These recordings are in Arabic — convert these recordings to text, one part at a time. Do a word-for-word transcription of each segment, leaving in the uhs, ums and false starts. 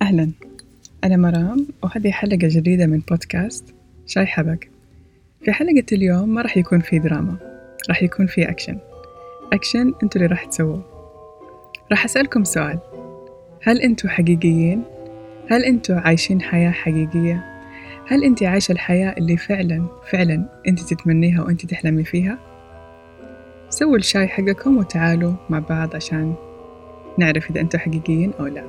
أهلاً، أنا مرام وهذه حلقة جديدة من بودكاست شاي حبق. في حلقة اليوم ما راح يكون في دراما، راح يكون في أكشن أكشن أنتوا اللي راح تسووه. راح أسألكم سؤال: هل أنتوا حقيقيين؟ هل أنتوا عايشين حياة حقيقية؟ هل أنت عايشة الحياة اللي فعلاً فعلاً أنت تتمنيها وأنت تحلمي فيها؟ سووا الشاي حقكم وتعالوا مع بعض عشان نعرف إذا أنتوا حقيقيين أو لا.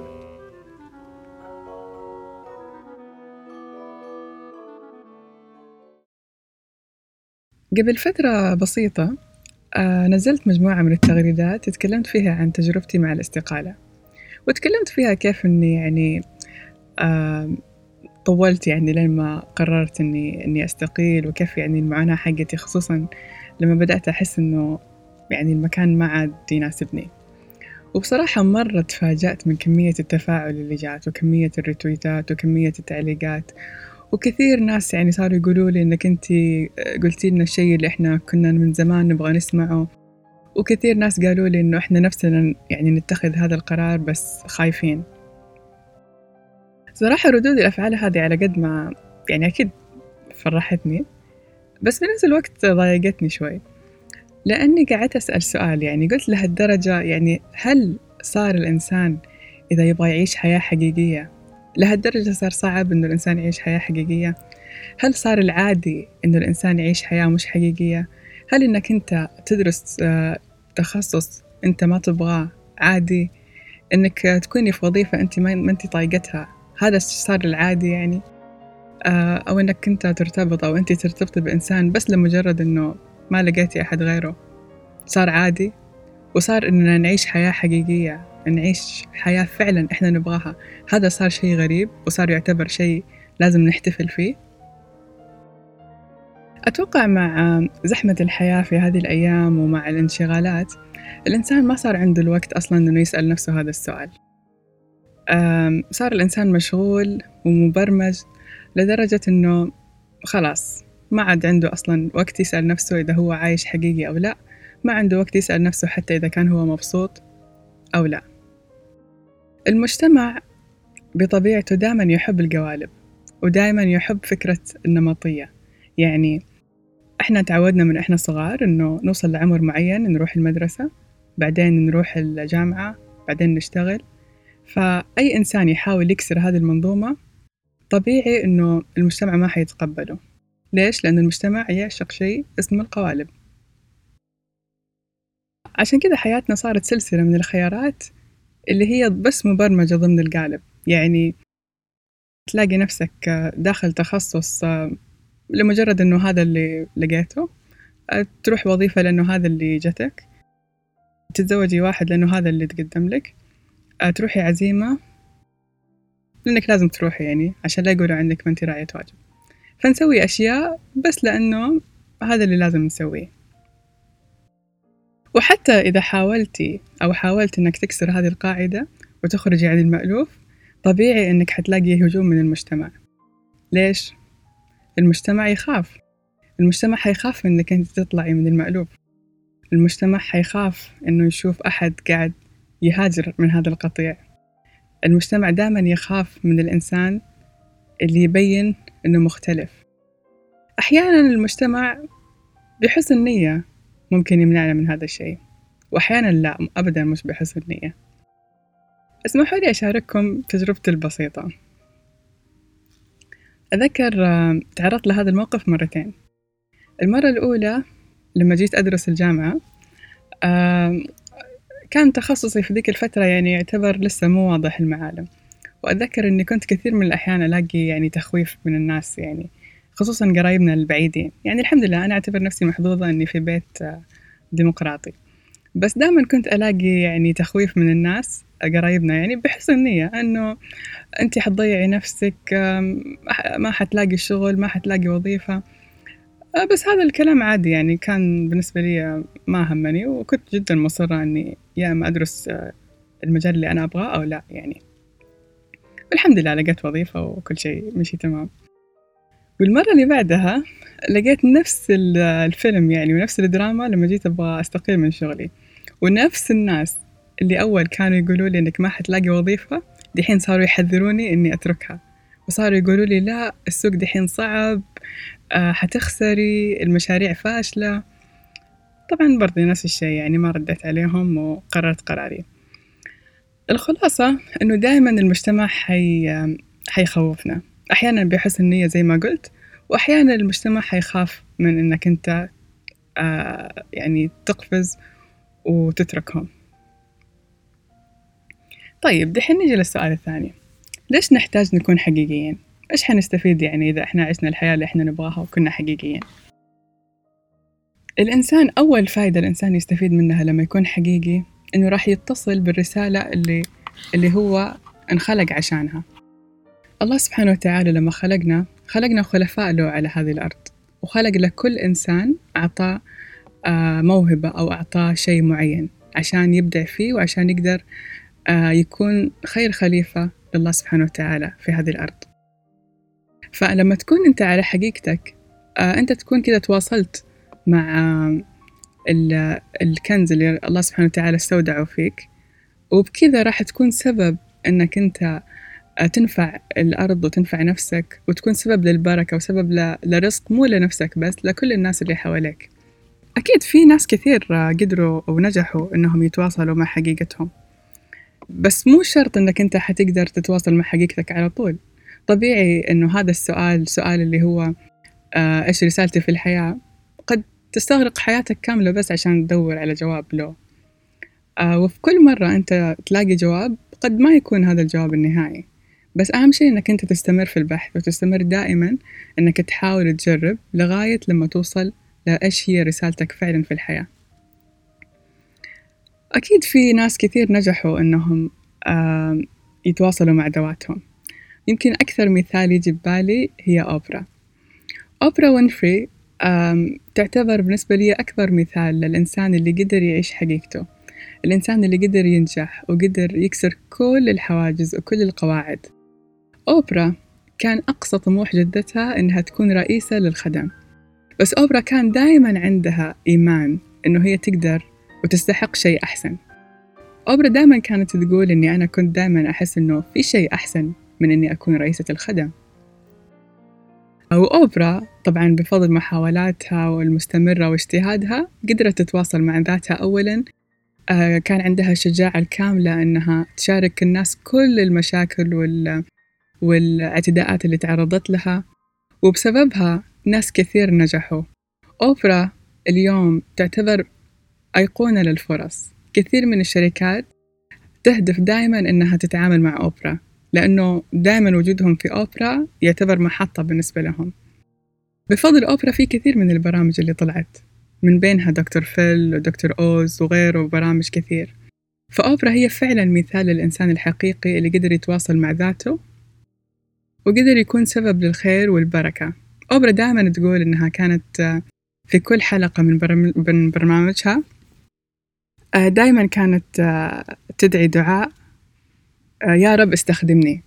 قبل فترة بسيطة آه نزلت مجموعة من التغريدات تكلمت فيها عن تجربتي مع الاستقالة، وتكلمت فيها كيف أني يعني آه طولت يعني لين ما قررت أني, أني أستقيل، وكيف يعني المعاناة حقتي، خصوصاً لما بدأت أحس أنه يعني المكان ما عاد يناسبني. وبصراحة مرة تفاجأت من كمية التفاعل اللي جات وكمية الريتويتات وكمية التعليقات، وكثير ناس يعني صاروا يقولوا لي إنك أنتي قلتي لنا الشيء اللي إحنا كنا من زمان نبغى نسمعه، وكثير ناس قالوا لي إنه إحنا نفسنا يعني نتخذ هذا القرار بس خايفين. صراحة ردود الأفعال هذه على قد ما يعني أكيد فرحتني، بس بنفس الوقت ضايقتني شوي، لأني قعدت أسأل سؤال، يعني قلت لهالدرجة يعني هل صار الإنسان إذا يبغى يعيش حياة حقيقية لهالدرجة صار صعب إنه الإنسان يعيش حياة حقيقية؟ هل صار العادي إنه الإنسان يعيش حياة مش حقيقية؟ هل إنك أنت تدرس تخصص أنت ما تبغاه عادي؟ إنك تكوني في وظيفة أنت ما أنت طايقتها هذا صار العادي يعني؟ أو إنك أنت ترتبط أو أنت ترتبطي بإنسان بس لمجرد إنه ما لقيتي أحد غيره صار عادي؟ وصار إننا نعيش حياة حقيقية، نعيش حياة فعلا إحنا نبغاها، هذا صار شيء غريب وصار يعتبر شيء لازم نحتفل فيه. أتوقع مع زحمة الحياة في هذه الأيام ومع الانشغالات الإنسان ما صار عنده الوقت أصلاً إنه يسأل نفسه هذا السؤال. صار الإنسان مشغول ومبرمج لدرجة إنه خلاص ما عاد عنده أصلاً وقت يسأل نفسه إذا هو عايش حقيقي أو لا، ما عنده وقت يسأل نفسه حتى إذا كان هو مبسوط أو لا. المجتمع بطبيعته دائما يحب القوالب ودائما يحب فكرة النمطية، يعني إحنا تعودنا من إحنا صغار إنه نوصل لعمر معين نروح المدرسة، بعدين نروح الجامعة، بعدين نشتغل. فأي إنسان يحاول يكسر هذه المنظومة طبيعي إنه المجتمع ما حيتقبله. ليش؟ لأن المجتمع يعشق شيء اسمه القوالب. عشان كذا حياتنا صارت سلسلة من الخيارات اللي هي بس مبرمجة ضمن القالب، يعني تلاقي نفسك داخل تخصص لمجرد إنه هذا اللي لقيته، تروح وظيفة لأنه هذا اللي جتك، تتزوجي واحد لأنه هذا اللي تقدم لك، تروحي عزيمة لأنك لازم تروحي يعني عشان لا يقولوا عندك ما أنت راعية واجب. فنسوي أشياء بس لأنه هذا اللي لازم نسويه. وحتى إذا حاولتي أو حاولت إنك تكسر هذه القاعدة وتخرجي عن المألوف، طبيعي إنك حتلاقي هجوم من المجتمع. ليش؟ المجتمع يخاف، المجتمع حيخاف إنك أنت تطلعي من المألوف، المجتمع حيخاف إنه يشوف أحد قاعد يهاجر من هذا القطيع. المجتمع دائما يخاف من الإنسان اللي يبين إنه مختلف. أحيانا المجتمع بحسن نية ممكن يمنعنا من هذا الشيء، وأحيانا لا، أبدا مش بحسن نية. اسمحوا لي أشارككم تجربتي البسيطة. أذكر تعرضت لهذا الموقف مرتين. المرة الأولى لما جيت أدرس الجامعة، كان تخصصي في ذيك الفترة يعني يعتبر لسه مو واضح المعالم، وأتذكر أني كنت كثير من الأحيان ألاقي يعني تخويف من الناس، يعني خصوصاً قرايبنا البعيدين. يعني الحمد لله أنا أعتبر نفسي محظوظة أني في بيت ديمقراطي، بس دائما كنت ألاقي يعني تخويف من الناس قرايبنا، يعني بحسن نية أنه أنت حتضيعي نفسك، ما حتلاقي شغل، ما حتلاقي وظيفة. بس هذا الكلام عادي، يعني كان بالنسبة لي ما همني، وكنت جدا مصرة أني يا أما أدرس المجال اللي أنا أبغاه أو لا يعني. والحمد لله لقيت وظيفة وكل شيء مشي تمام. والمرة اللي بعدها لقيت نفس الفيلم يعني ونفس الدراما لما جيت أبغى أستقيل من شغلي، ونفس الناس اللي أول كانوا يقولوا لي إنك ما حتلاقي وظيفة دحين صاروا يحذروني إني أتركها، وصاروا يقولوا لي لا السوق دحين صعب، آه حتخسري، المشاريع فاشلة. طبعا برضه نفس الشيء، يعني ما رديت عليهم وقررت قراري. الخلاصة إنه دائما المجتمع حي حيخوفنا، أحيانا بحسن النية زي ما قلت، وأحيانا المجتمع حيخاف من إنك أنت آه يعني تقفز وتتركهم. طيب دحين نجي للسؤال الثاني، ليش نحتاج نكون حقيقيين؟ إيش حنستفيد يعني إذا إحنا عشنا الحياة اللي إحنا نبغاها وكنا حقيقيين؟ الإنسان أول فائدة الإنسان يستفيد منها لما يكون حقيقي إنه راح يتصل بالرسالة اللي اللي هو انخلق عشانها. الله سبحانه وتعالى لما خلقنا خلقنا خلفاء له على هذه الأرض، وخلق لكل إنسان أعطاه موهبة أو أعطاه شيء معين عشان يبدع فيه، وعشان يقدر يكون خير خليفة لله سبحانه وتعالى في هذه الأرض. فلما تكون أنت على حقيقتك، أنت تكون كده تواصلت مع الكنز اللي الله سبحانه وتعالى استودعه فيك، وبكذا راح تكون سبب أنك أنت تنفع الأرض وتنفع نفسك، وتكون سبب للبركة وسبب لرزق مو لنفسك بس، لكل الناس اللي حواليك. أكيد في ناس كثير قدروا ونجحوا إنهم يتواصلوا مع حقيقتهم، بس مو شرط إنك أنت حتقدر تتواصل مع حقيقتك على طول. طبيعي إنه هذا السؤال سؤال اللي هو آه إيش رسالتي في الحياة، قد تستغرق حياتك كاملة بس عشان تدور على جواب له. آه وفي كل مرة أنت تلاقي جواب قد ما يكون هذا الجواب النهائي، بس أهم شيء إنك أنت تستمر في البحث، وتستمر دائما إنك تحاول تجرب لغاية لما توصل لإيش هي رسالتك فعلا في الحياة. أكيد في ناس كثير نجحوا إنهم آه يتواصلوا مع ذواتهم. يمكن أكثر مثال يجي ببالي هي أوبرا. أوبرا وينفري تعتبر بالنسبة لي أكبر مثال للإنسان اللي قدر يعيش حقيقته، الإنسان اللي قدر ينجح وقدر يكسر كل الحواجز وكل القواعد. أوبرا كان أقصى طموح جدتها إنها تكون رئيسة للخدم، بس أوبرا كان دائما عندها إيمان إنه هي تقدر وتستحق شيء أحسن. أوبرا دائما كانت تقول إني أنا كنت دائما أحس إنه في شيء أحسن من إني أكون رئيسة الخدم. وأوبرا طبعا بفضل محاولاتها والمستمرة واجتهادها قدرت تتواصل مع ذاتها. أولا آه كان عندها الشجاعة الكاملة إنها تشارك الناس كل المشاكل وال... والاعتداءات اللي تعرضت لها، وبسببها ناس كثير نجحوا. أوبرا اليوم تعتبر أيقونة للفرص. كثير من الشركات تهدف دائما إنها تتعامل مع أوبرا، لأنه دائما وجودهم في أوبرا يعتبر محطة بالنسبة لهم. بفضل أوبرا في كثير من البرامج اللي طلعت، من بينها دكتور فيل ودكتور أوز وغيره وبرامج كثير. فأوبرا هي فعلا مثال للإنسان الحقيقي اللي قدر يتواصل مع ذاته وقدر يكون سبب للخير والبركة. أوبرا دائما تقول إنها كانت في كل حلقة من برنامجها دائما كانت تدعي دعاء: يا رب استخدمني،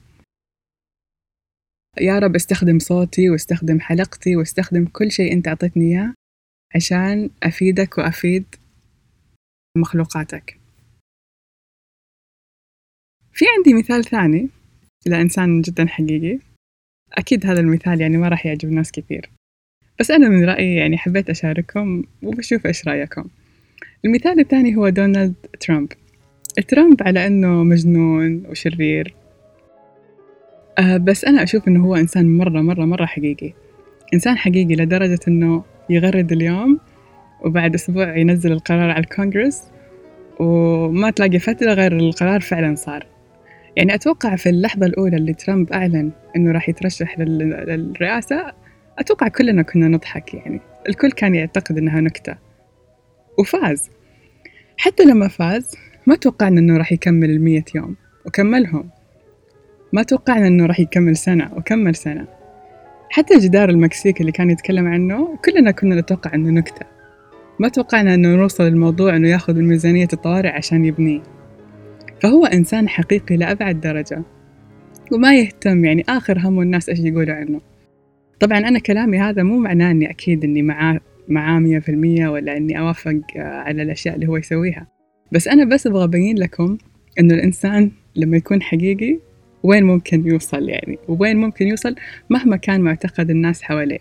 يا رب استخدم صوتي واستخدم حلقتي واستخدم كل شيء أنت أعطيتني إياه عشان أفيدك وأفيد مخلوقاتك. في عندي مثال ثاني لإنسان جدا حقيقي. أكيد هذا المثال يعني ما راح يعجب ناس كثير، بس أنا من رأيي يعني حبيت أشارككم وبشوف إيش رأيكم. المثال الثاني هو دونالد ترامب. ترامب على أنه مجنون وشرير، أه بس أنا أشوف أنه هو إنسان مرة مرة مرة حقيقي. إنسان حقيقي لدرجة أنه يغرد اليوم وبعد أسبوع ينزل القرار على الكونغرس، وما تلاقي فترة غير القرار فعلا صار. يعني أتوقع في اللحظة الأولى اللي ترامب أعلن أنه راح يترشح للرئاسة، أتوقع كلنا كنا نضحك، يعني الكل كان يعتقد أنها نكتة، وفاز. حتى لما فاز ما توقعنا أنه راح يكمل المية يوم وكملهم، ما توقعنا أنه راح يكمل سنة وكمل سنة. حتى جدار المكسيك اللي كان يتكلم عنه كلنا كنا نتوقع أنه نكتة، ما توقعنا أنه نوصل الموضوع أنه ياخذ من ميزانية الطوارئ عشان يبنيه. فهو إنسان حقيقي لأبعد درجة، وما يهتم يعني آخر همه الناس إيش يقولوا عنه. طبعا أنا كلامي هذا مو معناه أني أكيد أني معاه معاه مية في المية ولا أني أوافق على الأشياء اللي هو يسويها، بس أنا بس أبغى أبين لكم أنه الإنسان لما يكون حقيقي وين ممكن يوصل يعني، وين ممكن يوصل مهما كان معتقد الناس حواليه.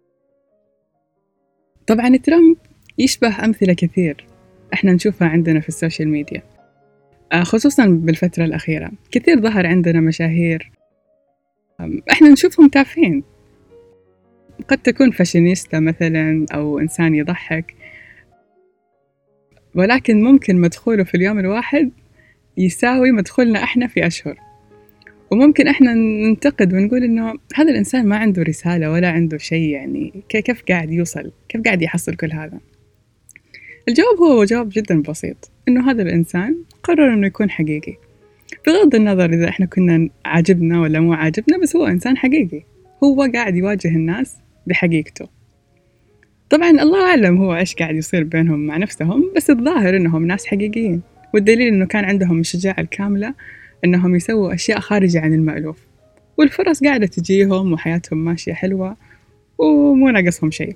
طبعاً ترامب يشبه أمثلة كثير إحنا نشوفها عندنا في السوشيال ميديا، خصوصاً بالفترة الأخيرة كثير ظهر عندنا مشاهير إحنا نشوفهم تافهين، قد تكون فاشينيستا مثلاً أو إنسان يضحك، ولكن ممكن مدخوله في اليوم الواحد يساوي مدخولنا إحنا في أشهر. وممكن إحنا ننتقد ونقول إنه هذا الإنسان ما عنده رسالة ولا عنده شيء، يعني كيف قاعد يوصل، كيف قاعد يحصل كل هذا؟ الجواب هو جواب جدا بسيط، إنه هذا الإنسان قرر إنه يكون حقيقي، بغض النظر إذا إحنا كنا عاجبنا ولا مو عاجبنا، بس هو إنسان حقيقي، هو قاعد يواجه الناس بحقيقته. طبعا الله أعلم هو إيش قاعد يصير بينهم مع نفسهم، بس الظاهر إنهم ناس حقيقيين، والدليل إنه كان عندهم الشجاعة الكاملة إنهم يسووا أشياء خارجة عن المألوف، والفرص قاعدة تجيهم وحياتهم ماشية حلوة ومو ناقصهم شيء.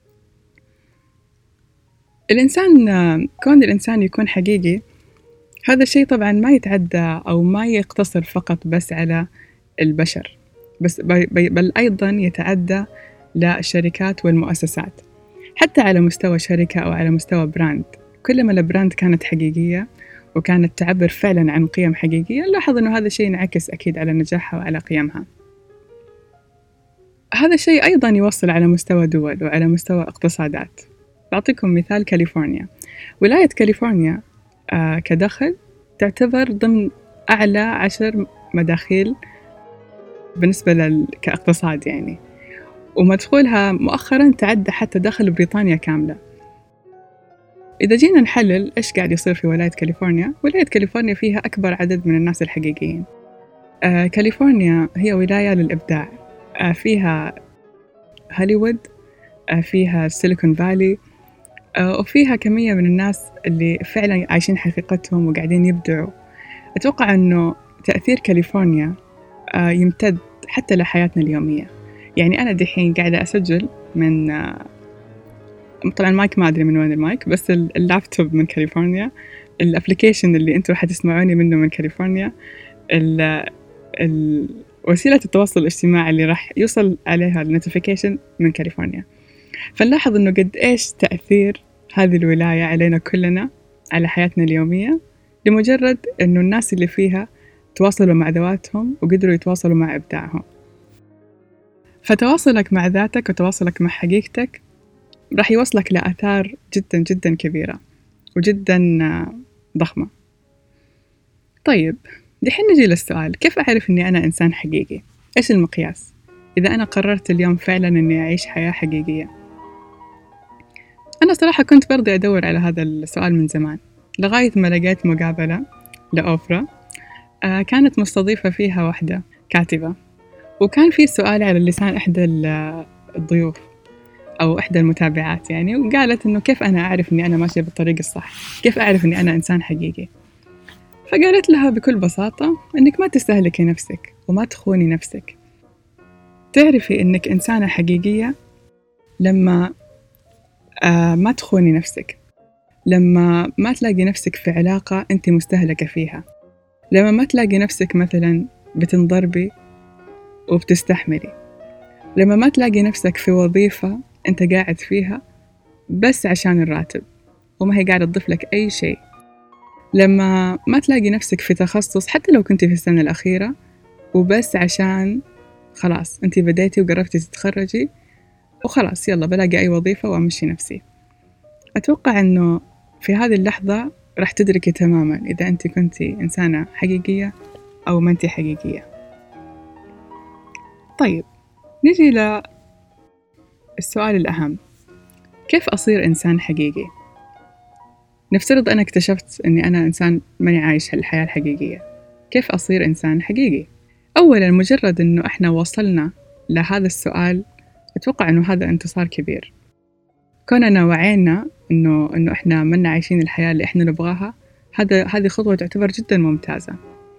الإنسان، كون الإنسان يكون حقيقي، هذا الشيء طبعاً ما يتعدى أو ما يقتصر فقط بس على البشر، بس بل أيضاً يتعدى للشركات والمؤسسات، حتى على مستوى شركة أو على مستوى براند. كلما البراند كانت حقيقية وكانت تعبر فعلاً عن قيم حقيقية، لاحظ أنه هذا الشيء ينعكس أكيد على نجاحها وعلى قيمها. هذا الشيء أيضاً يوصل على مستوى دول وعلى مستوى اقتصادات. بعطيكم مثال كاليفورنيا. ولاية كاليفورنيا آه كدخل تعتبر ضمن أعلى عشر مداخيل بالنسبة لل... كاقتصاد يعني، ومدخولها مؤخراً تعدى حتى دخل بريطانيا كاملة. إذا جينا نحلل إيش قاعد يصير في ولاية كاليفورنيا، ولاية كاليفورنيا فيها أكبر عدد من الناس الحقيقيين. آه كاليفورنيا هي ولاية للإبداع، آه فيها هوليوود، آه فيها سيليكون فالي، آه وفيها كمية من الناس اللي فعلا عايشين حقيقتهم وقاعدين يبدعوا. أتوقع أنه تأثير كاليفورنيا آه يمتد حتى لحياتنا اليومية. يعني أنا دحين قاعدة أسجل من آه طبعا المايك ما أدري من وين المايك، بس اللابتوب من كاليفورنيا، الابليكيشن اللي أنتوا حتسمعوني منه من كاليفورنيا، ال ال وسيلة التواصل الاجتماعي اللي راح يوصل عليها النوتيفيكيشن من كاليفورنيا. فنلاحظ إنه قد إيش تأثير هذه الولاية علينا كلنا، على حياتنا اليومية، لمجرد إنه الناس اللي فيها تواصلوا مع ذواتهم وقدروا يتواصلوا مع إبداعهم. فتواصلك مع ذاتك وتواصلك مع حقيقتك راح يوصلك لآثار جدا جدا كبيرة وجدا ضخمة. طيب دحين نجي للسؤال، كيف أعرف إني أنا إنسان حقيقي؟ إيش المقياس إذا أنا قررت اليوم فعلا إني أعيش حياة حقيقية؟ أنا صراحة كنت برضي أدور على هذا السؤال من زمان، لغاية ما لقيت مقابلة لأوفرا آه كانت مستضيفة فيها واحدة كاتبة، وكان في سؤال على لسان إحدى الضيوف أو إحدى المتابعات يعني، وقالت إنه كيف أنا أعرف إني أنا ماشية بالطريق الصح، كيف أعرف إني أنا إنسان حقيقي؟ فقالت لها بكل بساطة إنك ما تستهلكي نفسك وما تخوني نفسك. تعرفي إنك إنسانة حقيقية لما آه ما تخوني نفسك، لما ما تلاقي نفسك في علاقة أنت مستهلكة فيها، لما ما تلاقي نفسك مثلا بتنضربي وبتستحملي، لما ما تلاقي نفسك في وظيفة أنت قاعد فيها بس عشان الراتب وما هي قاعدة تضيف لك أي شيء، لما ما تلاقي نفسك في تخصص حتى لو كنت في السنة الأخيرة وبس عشان خلاص أنت بديتي وقربتي تتخرجي وخلاص يلا بلاقي أي وظيفة وأمشي نفسي. أتوقع أنه في هذه اللحظة راح تدركي تماماً إذا أنت كنتي إنسانة حقيقية أو ما أنت حقيقية. طيب نجي للسؤال الأهم، كيف أصير إنسان حقيقي؟ نفترض أنا اكتشفت أني أنا إنسان ماني عايش الحياة الحقيقية، كيف أصير إنسان حقيقي؟ أولاً مجرد أنه إحنا وصلنا لهذا السؤال أتوقع أنه هذا انتصار كبير. كوننا وعينا أنه أنه إحنا منا عايشين الحياة اللي إحنا نبغاها، هذا هذه خطوة تعتبر جدا ممتازة.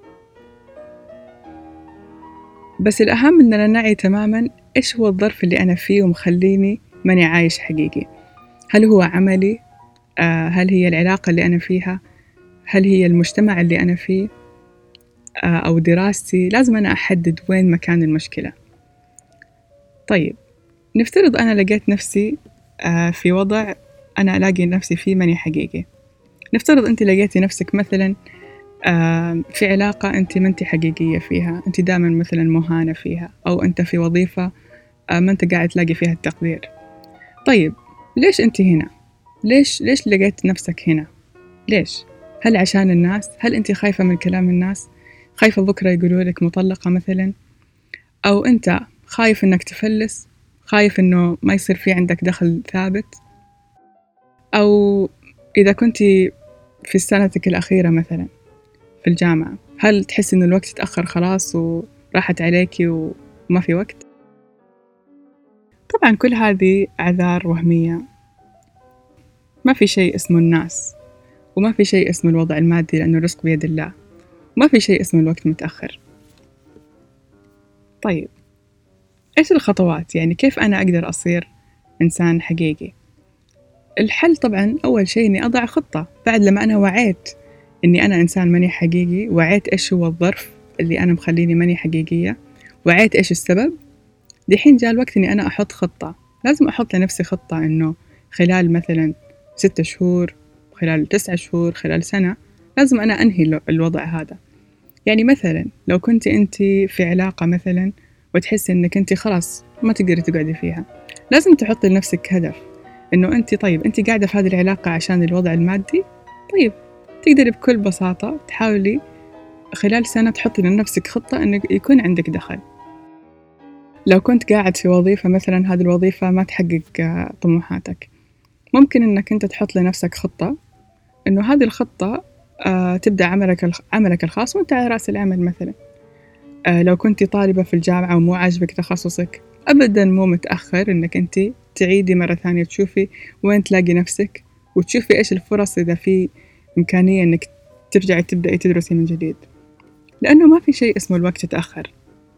بس الأهم أننا نعي تماما إيش هو الظرف اللي أنا فيه ومخليني ماني عايش حقيقي. هل هو عملي؟ آه هل هي العلاقة اللي أنا فيها؟ هل هي المجتمع اللي أنا فيه؟ أو دراستي لازم أنا أحدد وين مكان المشكلة. طيب نفترض أنا لقيت نفسي في وضع أنا ألاقي نفسي فيه ماني حقيقي. نفترض أنت لقيتي نفسك مثلا في علاقة أنت ما أنت حقيقية فيها، أنت دائما مثلا مهانة فيها، أو أنت في وظيفة ما أنت قاعد تلاقي فيها التقدير. طيب ليش أنت هنا؟ ليش ليش لقيت نفسك هنا؟ ليش؟ هل عشان الناس؟ هل أنت خايفة من كلام الناس؟ خايفة بكرة يقولوا لك مطلقة مثلا؟ أو أنت خايف إنك تفلس؟ خايف إنه ما يصير في عندك دخل ثابت؟ أو إذا كنت في سنتك الأخيرة مثلا في الجامعة، هل تحس إنه الوقت تأخر خلاص وراحت عليكي وما في وقت؟ طبعا كل هذه أعذار وهمية. ما في شيء اسمه الناس، وما في شيء اسمه الوضع المادي، لأنه الرزق بيد الله، وما في شيء اسمه الوقت متأخر. طيب إيش الخطوات؟ يعني كيف أنا أقدر أصير إنسان حقيقي؟ الحل طبعا أول شيء إني أضع خطة. بعد لما أنا وعيت إني أنا إنسان ماني حقيقي، وعيت إيش هو الظرف اللي أنا مخليني ماني حقيقية، وعيت إيش السبب، دحين جاء الوقت إني أنا أحط خطة. لازم أحط لنفسي خطة إنه خلال مثلا ستة شهور، خلال تسعة شهور، خلال سنة، لازم أنا أنهي الوضع هذا. يعني مثلا لو كنت أنت في علاقة مثلا وتحسي إنك أنت خلاص ما تقدري تقعدي فيها، لازم تحطي لنفسك هدف إنه أنت طيب أنت قاعدة في هذه العلاقة عشان الوضع المادي. طيب تقدري بكل بساطة تحاولي خلال سنة تحطي لنفسك خطة إنه يكون عندك دخل. لو كنت قاعد في وظيفة مثلا هذه الوظيفة ما تحقق طموحاتك، ممكن إنك أنت تحط لنفسك خطة إنه هذه الخطة آه تبدأ عملك عملك الخاص وأنت على رأس العمل مثلا. آه لو كنت طالبة في الجامعة ومو عاجبك تخصصك، أبدا مو متأخر إنك أنت تعيدي مرة ثانية، تشوفي وين تلاقي نفسك، وتشوفي إيش الفرص إذا في إمكانية إنك ترجعي تبدأي تدرسي من جديد، لأنه ما في شيء اسمه الوقت يتأخر.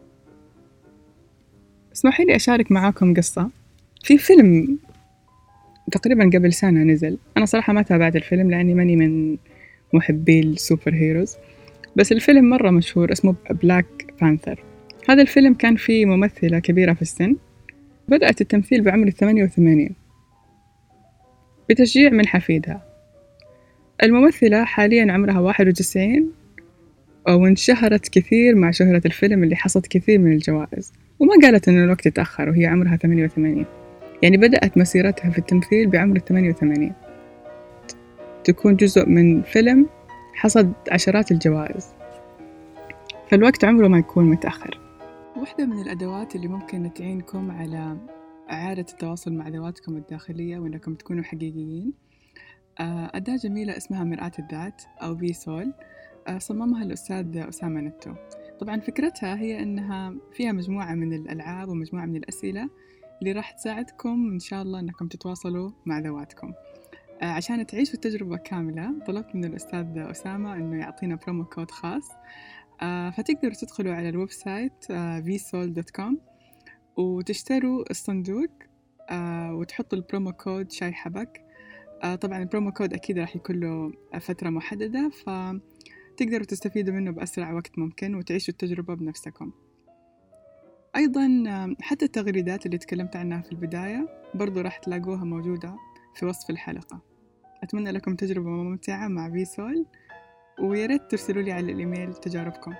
اسمحي لي أشارك معاكم قصة. في فيلم تقريبا قبل سنة نزل، أنا صراحة ما تابعت الفيلم لأني ماني من محبي السوبر هيروز، بس الفيلم مرة مشهور اسمه بلاك بانثر. هذا الفيلم كان فيه ممثلة كبيرة في السن، بدأت التمثيل بعمر الثمانية وثمانين بتشجيع من حفيدها. الممثلة حاليا عمرها واحد وتسعين، وانشهرت كثير مع شهرة الفيلم اللي حصد كثير من الجوائز، وما قالت إنه الوقت يتأخر وهي عمرها ثمانية وثمانين. يعني بدأت مسيرتها في التمثيل بعمر الثمانية وثمانين، تكون جزء من فيلم حصد عشرات الجوائز. فالوقت عمره ما يكون متأخر. واحدة من الأدوات اللي ممكن تعينكم على إعادة التواصل مع ذواتكم الداخلية وإنكم تكونوا حقيقيين، أداة جميلة اسمها مرآة الذات أو فيسول، صممها الأستاذ أسامة نتو. طبعا فكرتها هي أنها فيها مجموعة من الألعاب ومجموعة من الأسئلة اللي راح تساعدكم إن شاء الله أنكم تتواصلوا مع ذواتكم. عشان تعيشوا التجربة كاملة طلبت من الأستاذ أسامة أنه يعطينا برومو كود خاص، فتقدروا تدخلوا على الويب سايت فيسول دوت كوم وتشتروا الصندوق وتحطوا البرومو كود شاي حبك. طبعا البرومو كود أكيد راح يكون له فترة محددة، فتقدروا تستفيدوا منه بأسرع وقت ممكن وتعيشوا التجربة بنفسكم. أيضا حتى التغريدات اللي تكلمت عنها في البداية برضو راح تلاقوها موجودة في وصف الحلقة. أتمنى لكم تجربة ممتعة مع فيسول، وياريت ترسلوا لي على الإيميل تجاربكم.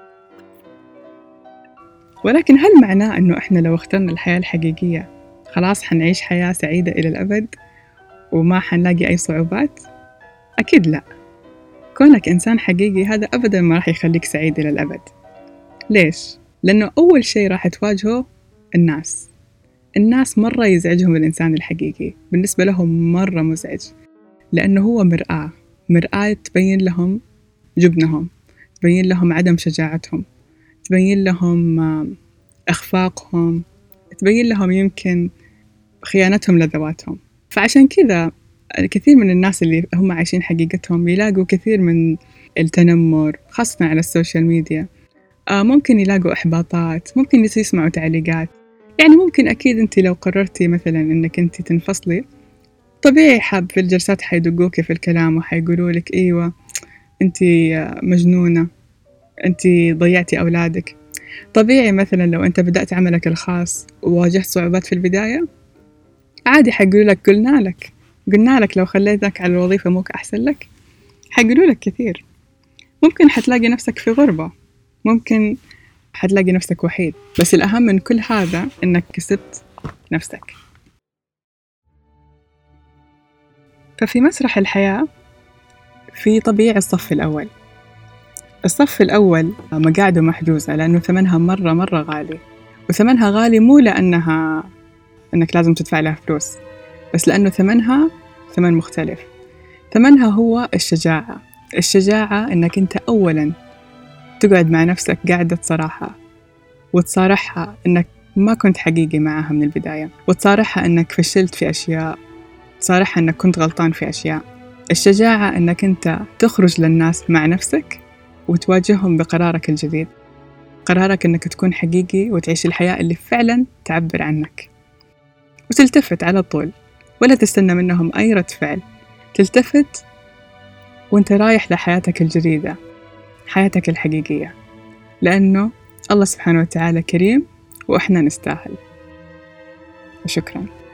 ولكن هل معناه أنه إحنا لو اخترنا الحياة الحقيقية خلاص حنعيش حياة سعيدة إلى الأبد وما حنلاقي أي صعوبات؟ أكيد لا. كونك إنسان حقيقي هذا أبدا ما راح يخليك سعيد إلى الأبد. ليش؟ لأنه أول شيء راح تواجهه الناس. الناس مرة يزعجهم الإنسان الحقيقي، بالنسبة لهم مرة مزعج، لأنه هو مرآة مرآة تبين لهم جبنهم، تبين لهم عدم شجاعتهم، تبين لهم إخفاقهم، تبين لهم يمكن خيانتهم لذواتهم. فعشان كذا الكثير من الناس اللي هم عايشين حقيقتهم يلاقوا كثير من التنمر، خاصة على السوشيال ميديا. ممكن يلاقوا إحباطات، ممكن يسمعوا تعليقات. يعني ممكن أكيد أنت لو قررتي مثلا أنك أنت تنفصلي، طبيعي حاب في الجلسات حيدقوك في الكلام وحيقولوا لك إيوة أنت مجنونة، أنت ضيعتي أولادك. طبيعي مثلا لو أنت بدأت عملك الخاص وواجهت صعوبات في البداية، عادي حيقولوا لك قلنا لك قلنا لك لو خليتك على الوظيفة موك أحسن لك. حيقولوا لك كثير. ممكن حتلاقي نفسك في غربة، ممكن حتلاقي نفسك وحيد، بس الأهم من كل هذا إنك كسبت نفسك. ففي مسرح الحياة في طبيعي الصف الأول. الصف الأول مقاعده محجوزة لأنه ثمنها مرة مرة غالي، وثمنها غالي مو لأنها أنك لازم تدفع لها فلوس، بس لأنه ثمنها ثمن مختلف. ثمنها هو الشجاعة. الشجاعة أنك أنت أولاً تقعد مع نفسك قاعدة صراحة، وتصارحها أنك ما كنت حقيقي معها من البداية، وتصارحها أنك فشلت في أشياء، تصارحها أنك كنت غلطان في أشياء. الشجاعة أنك أنت تخرج للناس مع نفسك وتواجههم بقرارك الجديد، قرارك أنك تكون حقيقي وتعيش الحياة اللي فعلاً تعبر عنك، وتلتفت على طول ولا تستنى منهم أي رد فعل. تلتفت وانت رايح لحياتك الجديدة، حياتك الحقيقية، لأنه الله سبحانه وتعالى كريم وإحنا نستاهل. وشكراً.